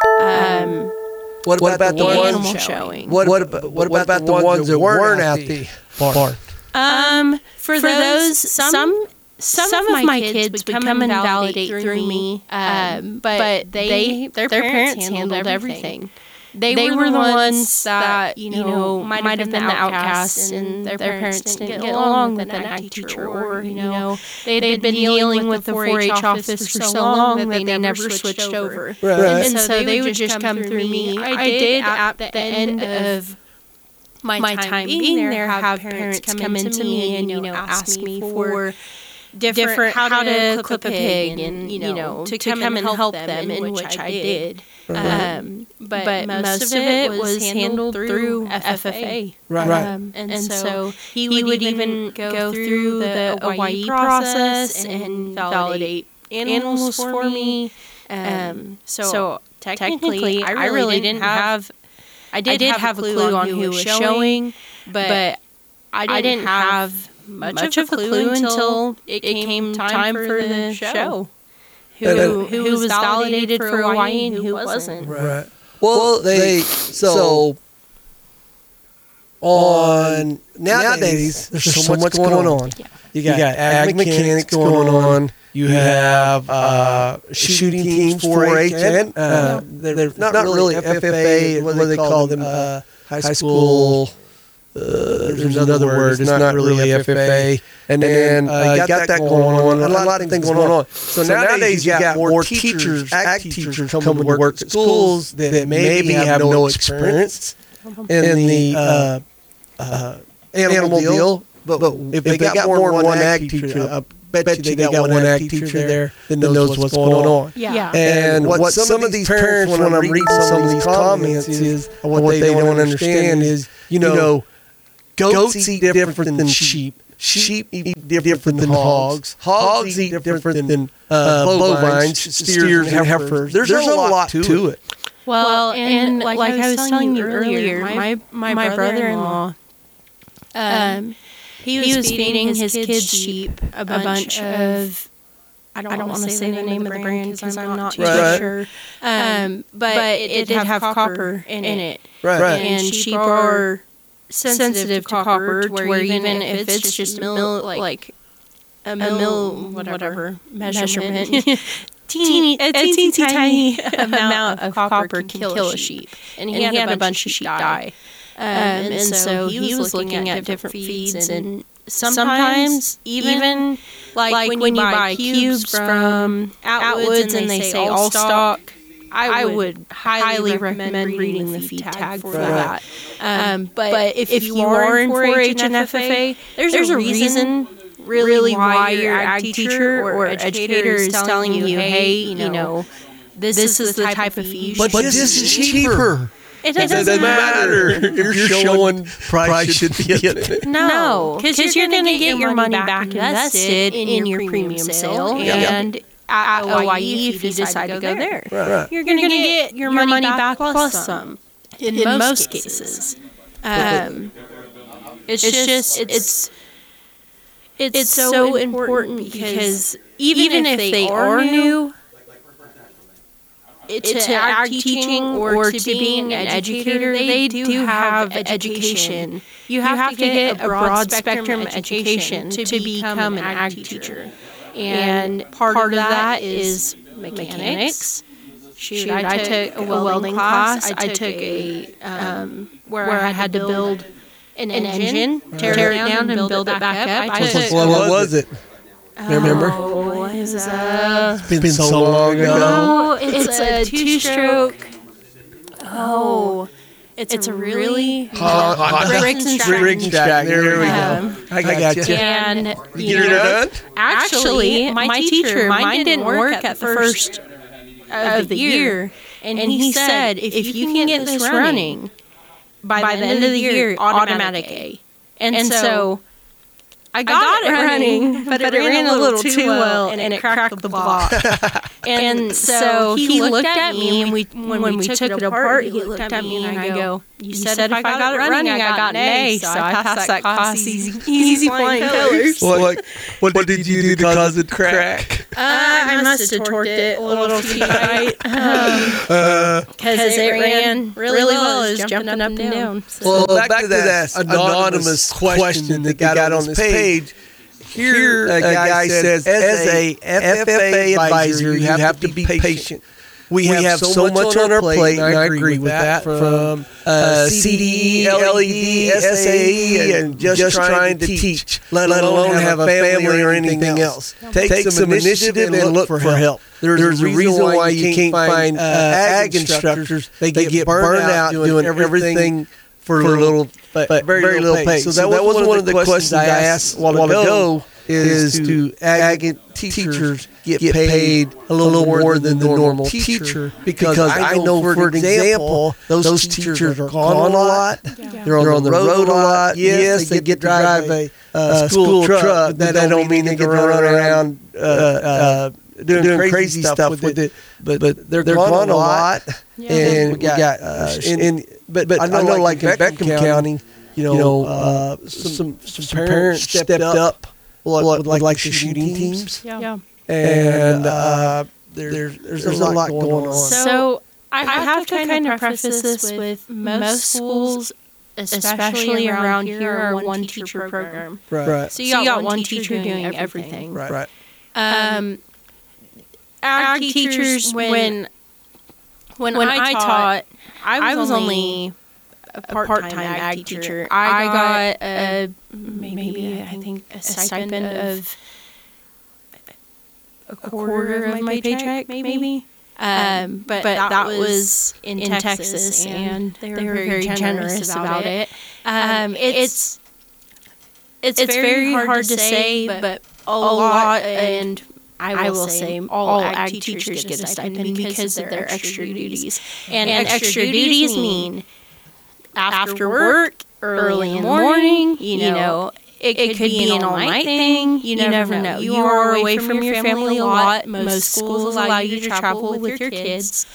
um, what about, about the animal ones showing. What, what, about, what about, about the ones that weren't at the barn? Um, for, for those, some... Some, Some of my kids would come and validate through me, um, but, but they, their, their parents handled everything. They, they were the ones that, you know, might have been the outcasts, and their parents didn't get along with an ag teacher, or, you know, they had been dealing with the four H office for so long that they never switched over. Right. And so they would just come through me. I did, at the end of my time being there, have parents come into me and, you know, ask me for Different, different how, how to clip, clip a pig, and, you know, you know to, to come, come and help them, in which I did. Uh-huh. Um, but, but most of it was handled through F F A. Right. Um, and, and so he would, he would even go through the O Y E process and validate animals for me. Um, so, so technically, I really, I really didn't have. I did, I did have a clue on who was showing, but I didn't have Much, much of a clue, clue until it came time for the show. Who, who, who was validated for O Y E and who wasn't. Right. Well, they, so, on nowadays, there's so much going on. Yeah. You got, you got ag mechanics going on. You have uh, shooting teams, four H, and uh, they're, they're not, not really F F A, what do they call them? Uh, high school. Uh, there's another word. It's not really F F A. And then uh, you got that going on. A lot of things going on. So nowadays you got more teachers, ag teachers coming to work at schools that maybe have no experience in the uh, uh, animal deal. But if they got more than one ag teacher, I bet you they got one ag teacher there that knows what's going on. Yeah. And what some of these parents, when I'm reading some of these comments, is what they don't understand is, you know, goats eat different than sheep. Sheep eat different than hogs. Hogs eat different than uh, bovines, steers, and heifers. There's, There's a lot to it. Well, and, and like, like I was telling you earlier, my my, my brother-in-law, um, he was, he was feeding his kids sheep a bunch of. I don't, don't want to say the name of the brand because I'm not too right. sure. Um, but, but it, it did have copper in it, right? right. And sheep are sensitive to copper, to where, where even if it's just a mill, like a mill, a mill whatever, whatever measurement, measurement teeny, a, a teeny, teeny tiny amount of copper can kill a sheep. And he, and had, he had a bunch of sheep die. Um, and, and so he was looking at different feeds, and sometimes even like when you buy cubes from Atwoods and they say all stock, I would, I would highly recommend reading the feed tag for that. Um, but, but if, if you are in four H and F F A, there's, there's a reason really why your ag teacher or educator is telling you, hey, you know, this, this is the type of feed. But, but this is cheaper. It doesn't, it doesn't matter. matter. If you're, you're showing price should be it. No, because you're, you're going to get your money back invested in, in your premium sale. And at O Y E if you decide to go there. Right. You're going to get your money, money back plus some in, in most cases. Um, it's, it's just, it's, it's, it's, it's so important because even, even if, if they are new, to, to ag teaching or, or to being an educator, they do have education. You have, you have to get a broad spectrum education to become an ag teacher. And part, part of that is mechanics. Shoot, Shoot I, took a welding class. I took a um, where, where I had to build an, an engine, tear, tear it down, and build it back up. up. I took, what, what was it? Remember? Oh, it was a, it's been so long ago. No, it's, it's a two-stroke Oh, it's, it's a really hot, hot, hot Briggs and Stratton. Briggs and Stratton. There we Um, go. I got you. And You you get know, her done? actually, my teacher, mine didn't work at the first of the year, and he said, if you can get this running by the end of the year, automatic A. And so I got, I got it running, but it ran a little too well, and it cracked the block. And so he looked at me, and we when we took it apart, he looked at me, and I go, "You said if I got it running, I got an A." So I passed that class easy, easy flying colors. What, what, what did you do to cause it to crack? Uh, I must have torqued it a little too tight because it ran really well. It was jumping up and down. Well, back, back to that anonymous question that got on this page. Here, a guy says, as a F F A advisor, you have to be patient. We have so much on our plate, and I agree with that, from uh, C D E, L E D, S A E, and just trying to teach, let alone have a family or anything else. Take some initiative and look for help. There's a reason why you can't find ag instructors. They get burned out doing everything for a little, but very little pay. So that was one of the questions I asked a while ago, is do ag teachers get paid a little more than the normal teacher? Because I know, for example, those teachers are gone a lot. They're on the road a lot. Yes, they get to drive a uh, school truck, but that don't mean they get to run around uh, uh, doing, doing crazy stuff with it. But but they're, they're gone a lot, yeah. and we got uh, in, in but but I know, I know like in Beckham County, County you know, you know uh, some, some some parents stepped up, like, like, like the shooting teams, yeah, yeah. and uh, there's there's, there's a lot going on. So I, I have to kind of preface this with most schools, especially around here, are one teacher program. Right. So you got one teacher doing everything. Right. Right. Um, ag teachers, when when when I taught, I was only a part-time ag teacher. I got a maybe I think a stipend of a quarter of my paycheck, maybe. Um, but, but that, that was in, in Texas, Texas, and they were, they were very, very generous about it. Um, it's it's, it's very hard to say, but a lot, and I will say all ag teachers get a stipend because of their extra duties. And extra duties mean after work, early in the morning, you know, it, it could be an all-night thing. You never know. You are away from your family a lot. Most schools allow you to travel with your kids.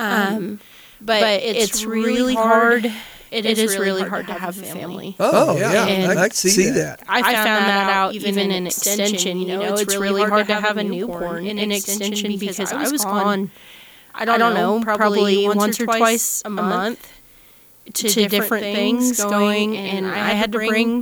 Um, but it's really hard. It is really hard to have a family. Oh, yeah. And I can see that. I found that out even in extension. You know, it's really hard to have a newborn in an extension because I was gone, I don't know, probably once or twice a month to different things going, and I had to bring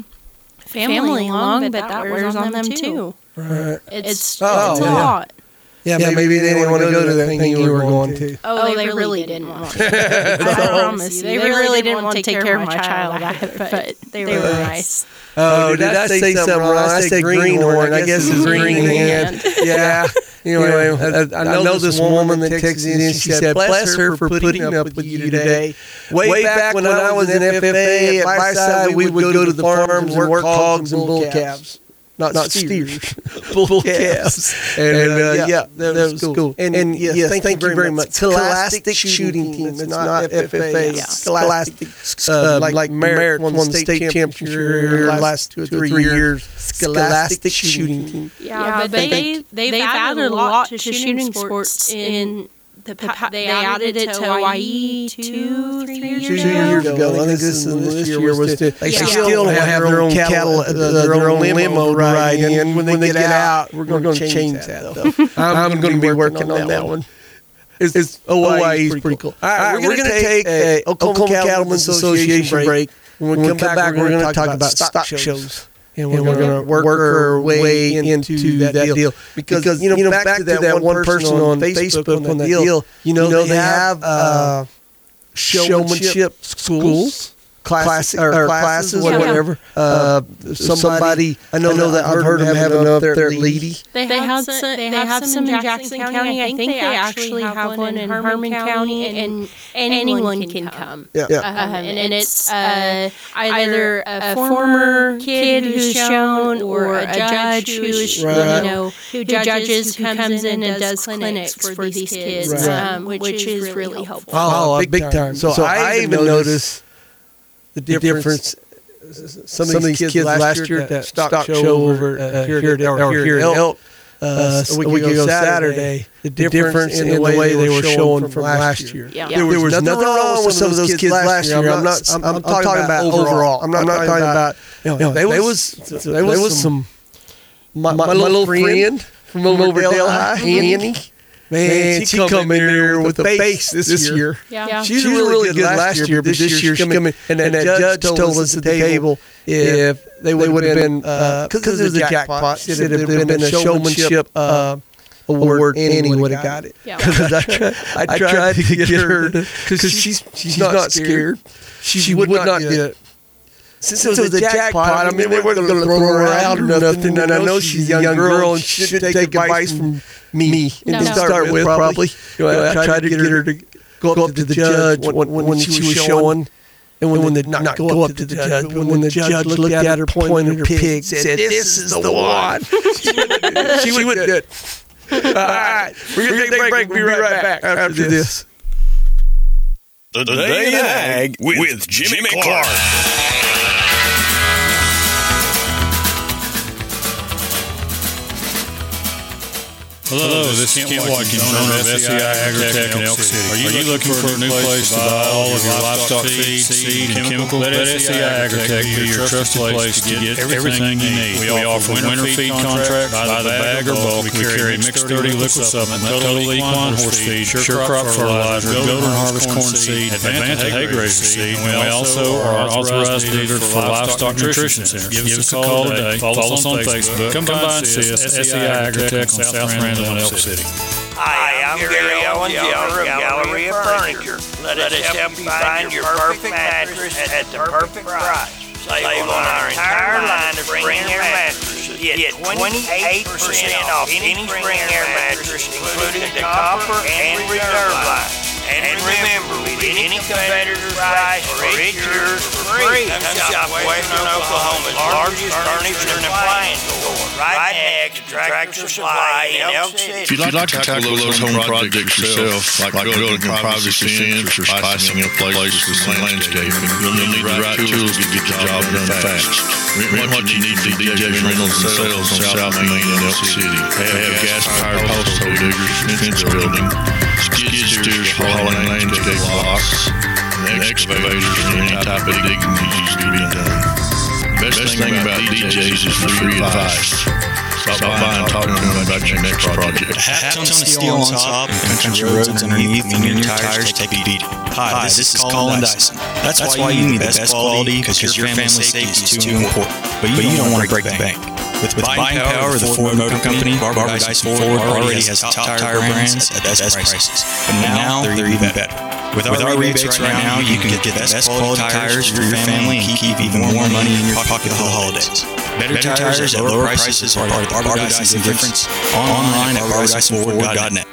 family along, but that wears on them too. Right. It's, oh, it's a yeah. lot. Yeah, maybe, maybe they didn't want to go to that thing you were going to. Oh, they, they really didn't want to. I promise you. They really didn't want to take care of my child, but they were nice. Oh, did I say something wrong? I said greenhorn. I guess it's green hand. Yeah. Anyway, I, I know this woman that texted in, she said, bless her for putting up with you today. Way back when I was in F F A at Fireside, we would go to the farms and work hogs and bull calves. Not, not steers, bull calves. And, and uh, yeah, yeah, that, that was cool. cool. And, and yes, yes, thank, thank you very much. Scholastic Shooting Team. It's not F F A. Yeah. Scholastic. Uh, like, like Merritt won the state championship last two or three years. Scholastic Shooting Team. Yeah, yeah but they, they've, they've added a lot to shooting sports in the, the, they added it to Hawaii two, three years ago. Two years ago. I think this, this year was to, they yeah. still have their own cattle, uh, their own limo to ride in. When they, when they get, get out, we're going to change that, though. I'm, I'm going to be working on that one. It's, it's Hawaii is pretty cool. All right, we're, we're going to take a Oklahoma Cattlemen's Association break. When we come back, we're going to talk about stock shows. And we're, we're going to work our way into, into that, that deal. deal. Because, because you know, you know back, back to that, that one person on Facebook on that deal, you know, you know they, they have uh, showmanship schools. class or, or classes or whatever. Uh, somebody, I know, I know that I've heard them having up there at Leedy. They, they have some. They, they have some in Jackson County. County. I think they actually have one in Harmon County, and, and anyone can come. Yeah, yeah. Um, and, and it's uh, either a former kid who's shown or a judge who's right. you know who judges who comes in and does clinics for these kids, right. um, which, which is really helpful. Oh, big, big time. time. So, so I even noticed the difference. Some, some of these kids, kids last year at that stock, stock show over uh, here, at, or here in Elk, uh, a week, a week ago Saturday, the difference in the way, way they were showing from last year. Yeah. There, was there was nothing, nothing wrong with some of those kids last year. I'm not. I'm, I'm, I'm talking about overall. I'm not, I'm not talking about. You know, they was there was some. My, my, my little friend from over Dale High, Annie. Man, she, she come, come in here with a face this, this year. year. Yeah. yeah. She's, She's really, really good last year, but this year she's coming. And, and that judge told us at the table if they would have been, because uh, it was a jackpot, it would have been, been a showmanship uh, award, Annie would have got it. Because yeah. I, tried, I, I tried to get her, because she's, she's not scared. She, she would not get it. Since, Since it was a jackpot, jackpot, I mean, they weren't going to throw her out or nothing. And I know she's a young girl and she should take advice from me and no. to start, start with, probably. You know, I, I tried, tried to get her to go up, go up to the judge when, when, when she was showing, and when, when they not, not go up to the judge, but when, when the judge looked at her, pointed her pig, said, "This is the one." She would do it. All right, we're going to take a break. We'll be right back after this. The Day in Ag with Jimmy Clark. Hello, this is Kent Watkins, owner of S C I Agritech in Elk City. Are you looking for a new place to buy all of your livestock feed, seed, and chemicals? Let S C I Agritech be your trusted place to get everything you need. We offer winter feed contracts by the bag or bulk. We carry Mixed thirty liquid supplement, Total Equine horse feed, Sure Crop fertilizer, Golden Harvest corn seed, Advantage hay grazer seed, and we also are authorized dealer for Livestock Nutrition Center. Give us a call today. Follow us on Facebook. Come by and see us. S C I Agritech on South Randall in Elk City. Hi, I'm Gary Owens, the owner of Galleria Furniture. Let us help you find your perfect mattress at the perfect price. Save on our entire line of spring air mattresses. Get twenty-eight percent off any spring air mattress, including the copper and reserve line. And remember, we get any competitor's price or it's yours for free. Come shop Western Oklahoma's largest furniture and appliance store, right next to Tractor Supply in Elk City. If you'd like to tackle those home projects yourself, like building a privacy fence or spicing up places with landscaping, you'll need the right tools to get the job done fast. Rent what you need from D J's Rentals and Sales on South Main in Elk City. They have gas-powered household diggers, fence building, skid steers for hauling landscape blocks, and excavators for any type of digging that needs to be done. The best thing about D J's is free advice. Stop by and talk to them about your next project. Half ton of steel on top and country roads underneath mean your tires take a beating. Hi, this is Colin Dyson. That's why you need the best quality, because your family safety is too important. But you don't want to break the bank. With, with buying power of the Ford Motor Company, Barbara Dyson Ford already has top tire brands at best prices. But now they're even better. With our rebates right now, you can get the best quality tires for your family and keep even more money in your pocket for the holidays. Better tires at lower prices are part of the Barbara Dyson difference. Online at barbara dyson ford dot net.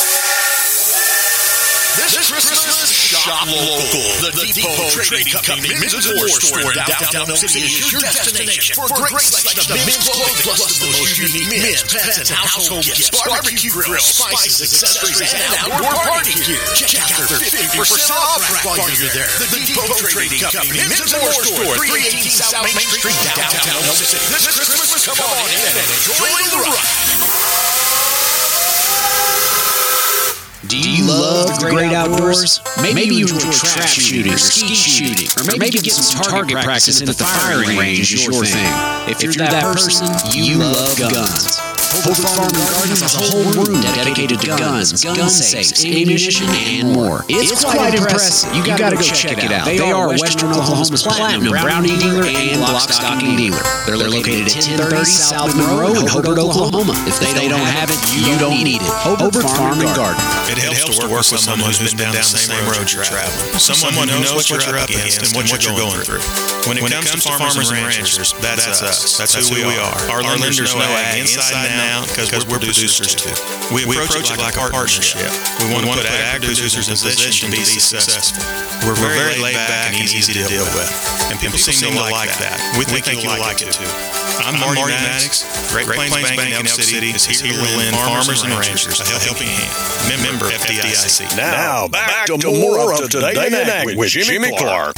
This Christmas, shop local. The Depot Trading Company Men's and War Store in downtown Elk City is your destination for a great selection of men's clothing plus the most unique men's, pets, and household gifts, barbecue grills, spices, accessories, and outdoor party gear. Check out their fifty percent off rack while you're there. The Depot Trading Company Men's and War Store, three eighteen South Main Street, downtown Elk City. This Christmas, come on in and enjoy the ride. Do you love the great outdoors? Maybe you enjoy trap shooting or skeet shooting, or maybe getting some target practice at the firing range is your thing. If you're that person, you love guns. Hobart Farm and Garden has a whole room dedicated to guns, gun safes, ammunition, and more. It's quite impressive. You gotta go check it out. They are Western Oklahoma's platinum Browning dealer and block stocking dealer. They're located at ten thirty South Monroe in Hobart, Oklahoma. If they don't have it, you don't need it. Hobart Farm and Garden. It helps to work with someone who's been down the same road you're traveling. Someone who knows what you're up against and what you're going through. When it comes to farmers and ranchers, that's us. That's who we are. Our lenders know ag inside and out because we're producers too. We approach it like a partnership. We want to put ag producers in position to be successful. We're very laid back and easy to deal with. And people seem to like that. We think you'll like it too. I'm Marty Maddox. Great Plains Bank in Elk City is here to lend farmers and ranchers a helping hand. Member F D I C. Now, back to more of Today in Ag with Jimmy Clark.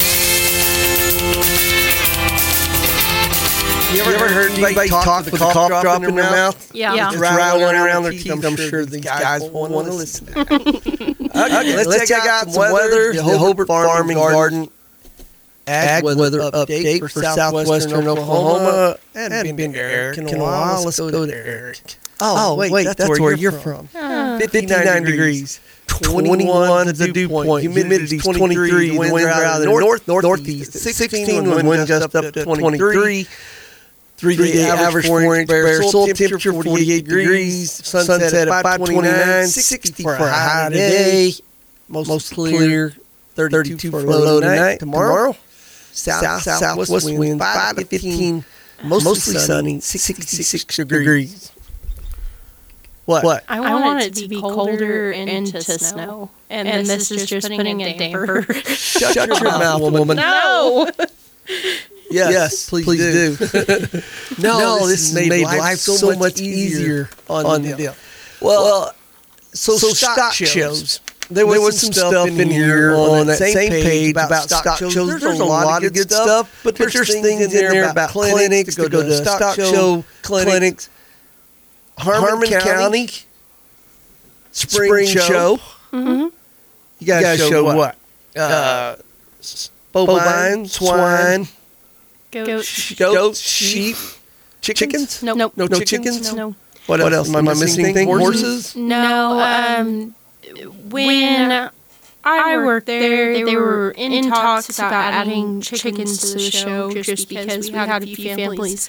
You ever, you ever heard anybody talk, talk with a cough drop, drop in their mouth? mouth? Yeah. yeah. It's rattling around their teeth. I'm, I'm sure these guys won't want to listen to that. Okay, let's, let's check out some weather. The Hobart Farm and Garden Ag Weather Update for southwestern Oklahoma. Hadn't been to Eric in a while. Let's go to Eric. Oh, wait, wait that's, that's where you're from. from. fifty-nine degrees. twenty-one is the dew point. Humidity is twenty-three. The winds are out of the north, northeast. sixteen, when wind just up to twenty-three. Three-day average four-inch bare soil temperature, forty-eight degrees. Sunset at five twenty-nine. sixty for a high today. Most clear. thirty-two for a low tonight. Tomorrow, south southwest wind five to fifteen. Mostly sunny. sixty-six degrees. What? What? I want, I want it to be colder and into snow. And, and this, this is just putting a damper. Shut, Shut your mouth, woman. No. Yes, yes, please, please do. do. no, no, this has made, made life, life so, so much easier on, on the deal. Well, well so, so stock shows. shows. There was, there was some stuff in here on that same page about stock shows. There's, there's a lot of good stuff, but there's, there's things in there about clinics, to go to a stock show, clinics. Harmon, Harmon County, County Spring, Spring Show. Mm-hmm. You guys show, show what? what? Uh, bovine, swine, goats, goats, sheep, chickens? Nope. Nope. No, no chickens? No. What, what else? Am I missing anything? Horses? No. Um, when I worked there, they were in talks about adding chickens to the show just because we had a few families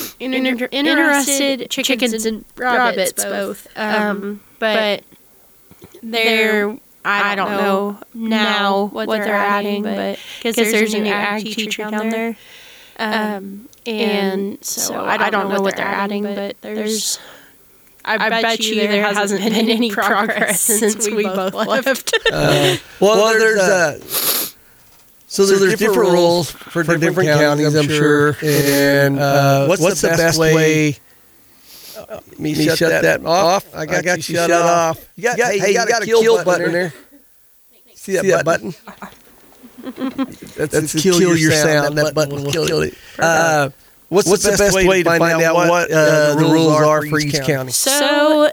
interested, chickens and rabbits both. Um, but they're, I don't know now what they're adding, but because there's a new ag teacher down there. Um, and so I don't know what they're adding, but there's... I, I bet, bet you there, there hasn't been any progress since we both left. uh, well, well, there's uh, so there's, so there's different, different rules for, for different, different counties, I'm sure. And uh, what's, what's the best, best way? Uh, me, me shut, shut that, that off. I got, I got you shut, shut it off. off. You got, you got, hey, you got, got a kill, kill button there. See that, See that button? That's, That's to kill, kill your sound. sound. That, that button will kill it. Uh, What's, What's the, best the best way, way to find, find out, out what uh, uh, the rules are for each county? county? So,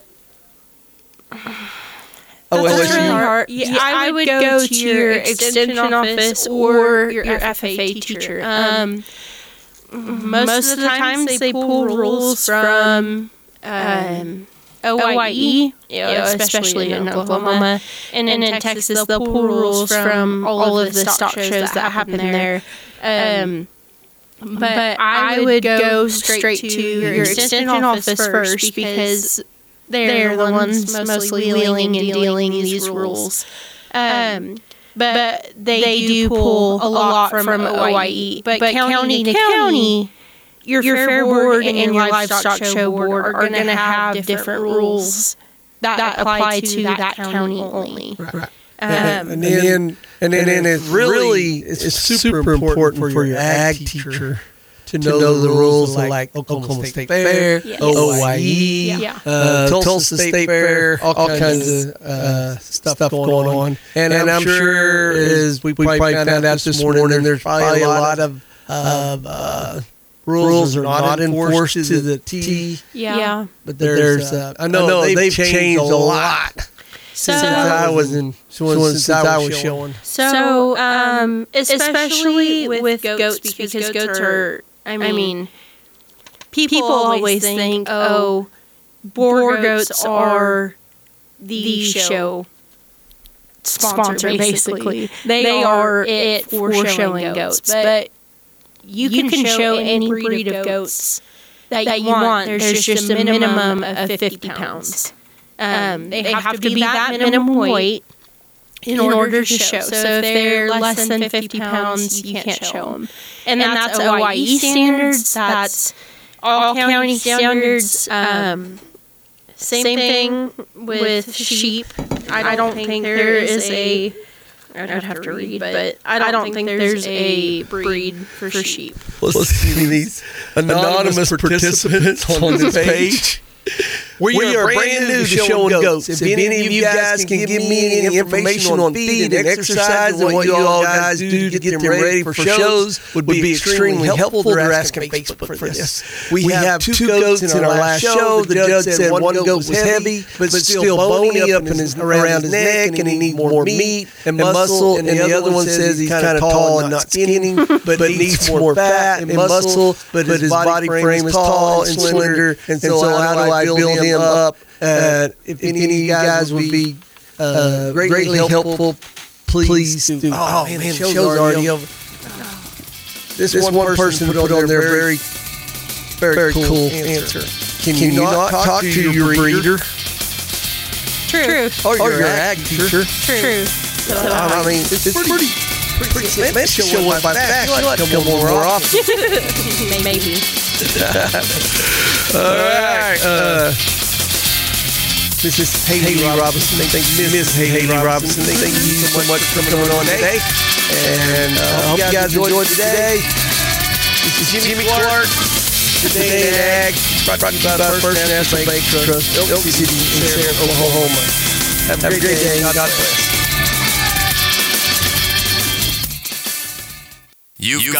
oh, that's really hard. Yeah, yeah, I would go, go to your extension office or your F F A teacher. Um, most, most of the times they pull rules from um, O I E, you know, especially in Oklahoma, and in Texas they'll pull rules from all of the stock shows that happen there. Um, But, but I would go straight to your extension office first because they're the ones mostly wheeling and dealing these rules. Um, but they do pull a lot from O I E. But county to county, your Fair Board and your Livestock Show Board are going to have different rules that apply to that county only. Right. Um, and, then, and then, and then it's really it's, it's super, super important for your ag teacher to know, to know the rules of like Oklahoma, Oklahoma State Fair, yes. O I E, yeah. uh, Tulsa, Tulsa State Fair, all, all kinds of uh, stuff, stuff going on. And, and I'm sure, as we probably found out this morning, there's probably a lot of uh, uh, rules are not enforced to the T. Yeah. yeah. But there's, uh, I know, I know they've, they've changed a lot. So, since I was in, since, since I was showing. So, um, especially with, with goats, because, because goats are, I mean, people always think, oh, Boer goats are the show sponsor, basically. They, they are it for showing goats, but you can, you can show any breed of goats that you, that you want. There's, There's just a minimum of fifty pounds. Um, they, they have, have to be that minimum weight in order to show. So if they're less than fifty pounds, you can't show them. And that's O I E standards. That's all county standards. Um, same thing with sheep. I don't think there is a... I'd have, have to read, but I don't, I don't think, think there's a breed for sheep. Listen to these anonymous participants on this page. We, we are brand new to showing goats. If any of you guys can give me any information on feed and exercise and what you all guys do to get them ready for shows, would be extremely helpful. They're asking Facebook for this. We have two goats in our last show. The judge said one goat was heavy, but still bony up in his, around his neck, and he needs more meat and muscle. And the other one says he's kind of tall and not skinny, but needs more fat and muscle. But his body frame is tall and slender. And so how do I build him up? Uh, if, if any of you guys would be uh, greatly helpful, please do. Oh, man, the show's already over. This, this one, one person put on their very, very, very cool, cool answer. Can, Can you, you not talk, talk to, to your breeder? True. Or your, or your ag teacher? True. So, I mean, it's, it's pretty, pretty, pretty simple. Let's show one by fact. You like to come more often. Maybe. All right. Uh, This is Haley, Haley Robinson. Thank you, Miss Haley Robinson. Thank you so much for coming on today. And I uh, hope you guys enjoyed today. This is Jimmy Clark. Today in Ag. Brought to you by the First National Bank Trust, Elk City, Sarah, Oklahoma. Have a great day. God bless. You've